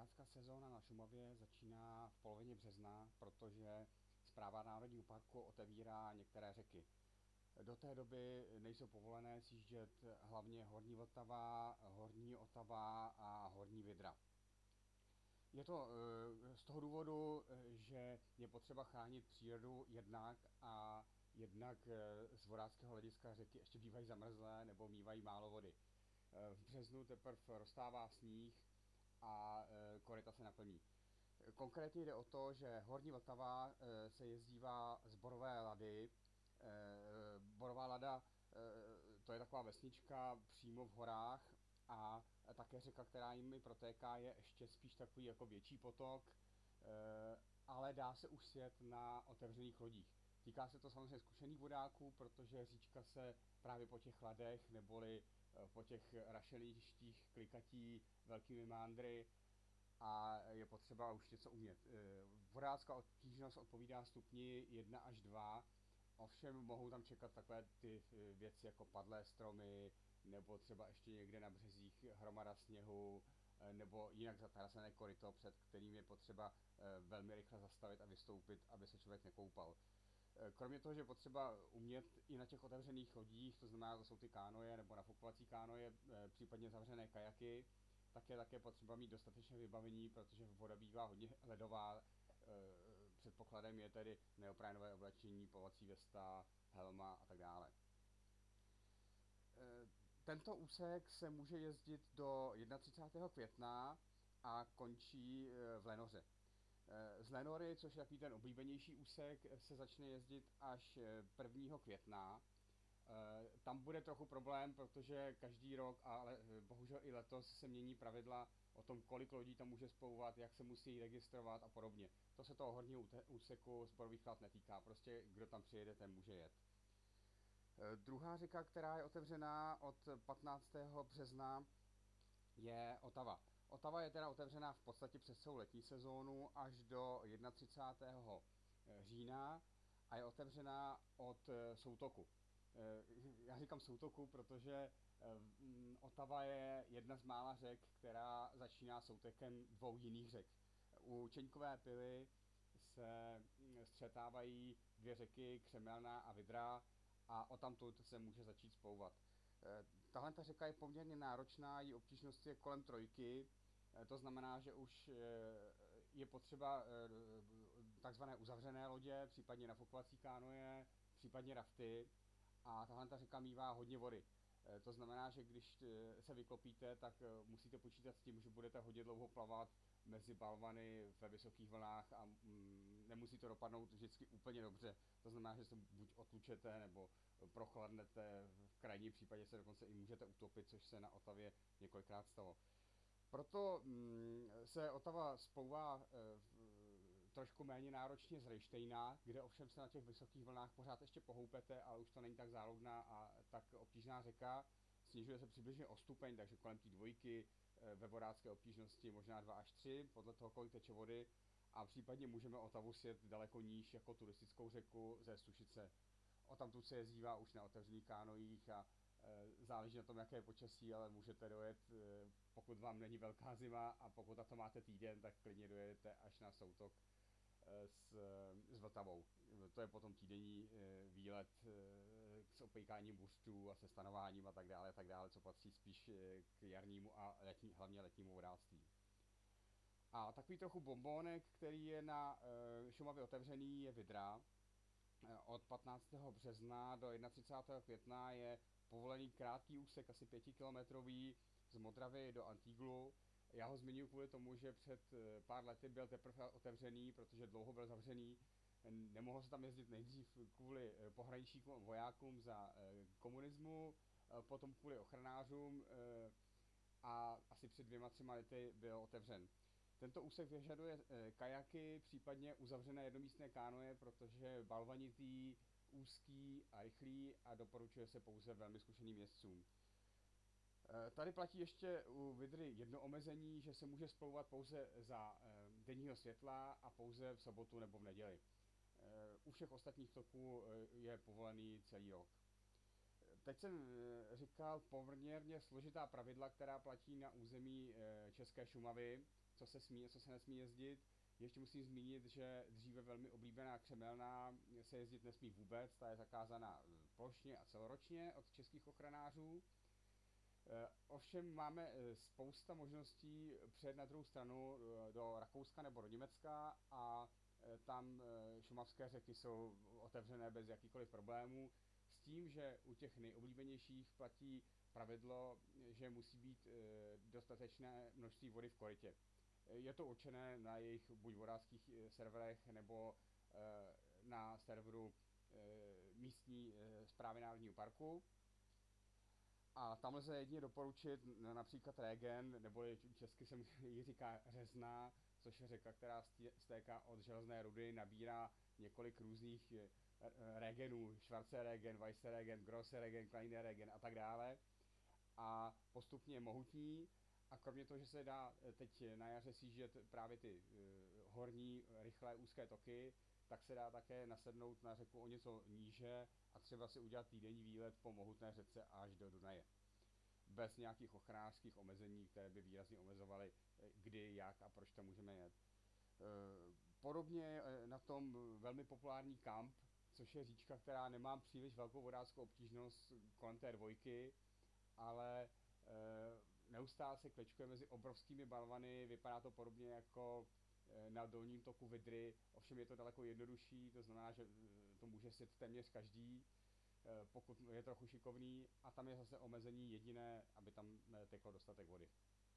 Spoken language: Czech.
rybářská sezóna na Šumavě začíná v polovině března, protože Správa Národního parku otevírá některé řeky. Do té doby nejsou povolené sjíždět hlavně Horní Vltava, Horní Otava a Horní Vidra. Je to z toho důvodu, že je potřeba chránit přírodu jednak a jednak z vodáckého hlediska řeky ještě bývají zamrzlé nebo mívají málo vody. V březnu teprve roztává sníh a koryta se naplní. Konkrétně jde o to, že Horní Vltava se jezdívá z Borové Lady. Borová Lada to je taková vesnička přímo v horách a také řeka, která jimi protéká, je ještě spíš takový jako větší potok, ale dá se už sjet na otevřených lodích. Týká se to samozřejmě zkušených vodáků, protože říčka se právě po těch ladech neboli po těch rašeliništích klikatí velkými mándry a je potřeba už něco umět. Vodácká obtížnost odpovídá stupni 1 až 2, ovšem mohou tam čekat takové ty věci jako padlé stromy, nebo třeba ještě někde na březích hromada sněhu, nebo jinak zatarasené koryto, před kterým je potřeba velmi rychle zastavit a vystoupit, aby se člověk nekoupal. Kromě toho, že je potřeba umět i na těch otevřených lodích, to znamená, to jsou ty kánoje nebo nafukovací kánoje, případně zavřené kajaky, tak je také potřeba mít dostatečné vybavení, protože voda bývá hodně ledová. Předpokladem je tedy neoprénové oblečení, plovací vesta, helma a tak dále. Tento úsek se může jezdit do 31. května a končí v Lenoře. Z Lenory, což je takový ten oblíbenější úsek, se začne jezdit až 1. května. Tam bude trochu problém, protože každý rok, ale bohužel i letos se mění pravidla o tom, kolik lodí tam může splouvat, jak se musí registrovat a podobně. To se toho horního úseku sporových chlad netýká, prostě kdo tam přijede, ten může jet. Druhá řeka, která je otevřená od 15. března, je Otava. Otava je teda otevřená v podstatě přes celou letní sezónu až do 31. října a je otevřená od soutoku. Já říkám soutoku, protože Otava je jedna z mála řek, která začíná soutekem dvou jiných řek. U Čeňkové Pily se střetávají dvě řeky, Křemelná a Vidra, a odtamtud se může začít splouvat. Tahle ta řeka je poměrně náročná, její obtížnost je kolem trojky, to znamená, že už je potřeba takzvané uzavřené lodě, případně nafukovací kánoje, případně rafty, a tahle ta řeka mívá hodně vody. To znamená, že když se vyklopíte, tak musíte počítat s tím, že budete hodně dlouho plavat mezi balvany ve vysokých vlnách a nemusí to dopadnout vždycky úplně dobře. To znamená, že se buď otlučete nebo prochladnete, v krajním případě se dokonce i můžete utopit, což se na Otavě několikrát stalo. Proto se Otava splouvá trošku méně náročně z Rejštejna, kde ovšem se na těch vysokých vlnách pořád ještě pohoupete, ale už to není tak záludná a tak obtížná řeka. Snižuje se přibližně o stupeň, takže kolem té dvojky, ve vodácké obtížnosti možná 2 až 3, podle toho, kolik teče vody. A případně můžeme Otavu sjet daleko níž jako turistickou řeku ze Stušice. Odtamtud se jezdívá už na otevřených kánojích a záleží na tom, jaké je počasí, ale můžete dojet, pokud vám není velká zima a pokud na to máte týden, tak klidně dojedete až na soutok s Vltavou. To je potom týdenní výlet s opejkáním buřtů a se stanováním a tak dále, co patří spíš k jarnímu a hlavně letnímu vodáctví. A takový trochu bombónek, který je na Šumavě otevřený, je Vidra. Od 15. března do 31. května je povolený krátký úsek, asi 5 kilometrový, z Modravy do Antiglu. Já ho zmiňuji kvůli tomu, že před pár lety byl teprve otevřený, protože dlouho byl zavřený. Nemohlo se tam jezdit nejdřív kvůli pohraničníkům a vojákům za komunismu, potom kvůli ochranářům a asi před 2-3 lety byl otevřen. Tento úsek vyžaduje kajaky, případně uzavřené jednomístné kánoje, protože je balvanitý, úzký a rychlý a doporučuje se pouze velmi zkušeným jezdcům. Tady platí ještě u Vidry jedno omezení, že se může splouvat pouze za denního světla a pouze v sobotu nebo v neděli. U všech ostatních toků je povolený celý rok. Teď jsem říkal poměrně složitá pravidla, která platí na území České Šumavy, co se smí a co se nesmí jezdit. Ještě musím zmínit, že dříve velmi oblíbená Křemelná se jezdit nesmí vůbec, ta je zakázána plošně a celoročně od českých ochranářů. Ovšem máme spousta možností přejet na druhou stranu do Rakouska nebo do Německa a tam šumavské řeky jsou otevřené bez jakýchkoliv problémů, s tím, že u těch nejoblíbenějších platí pravidlo, že musí být dostatečné množství vody v korytě. Je to určené na jejich buď vodáckých serverech nebo na serveru místní správy Národního parku. A tam lze jedině doporučit například Regen, nebo česky se ji říká Řezná, což je řeka, která stéká od Železné rudy, nabírá několik různých regenů, Schwarze Regen, Weisse Regen, Grosse Regen, Kleine Regen a tak dále. A postupně je mohutní a kromě toho, že se dá teď na jaře sjíždět právě ty horní, rychlé, úzké toky, tak se dá také nasednout na řeku o něco níže a třeba si udělat týdenní výlet po mohutné řece až do Dunaje. Bez nějakých ochranářských omezení, které by výrazně omezovaly, kdy, jak a proč tam můžeme jet. Podobně na tom velmi populární Kamp, což je říčka, která nemá příliš velkou vodáckou obtížnost kolem té dvojky, ale neustále se klečkuje mezi obrovskými balvany, vypadá to podobně jako na dolním toku Vydry, ovšem je to daleko jednodušší, to znamená, že to může sjet téměř každý, pokud je trochu šikovný, a tam je zase omezení jediné, aby tam teklo dostatek vody.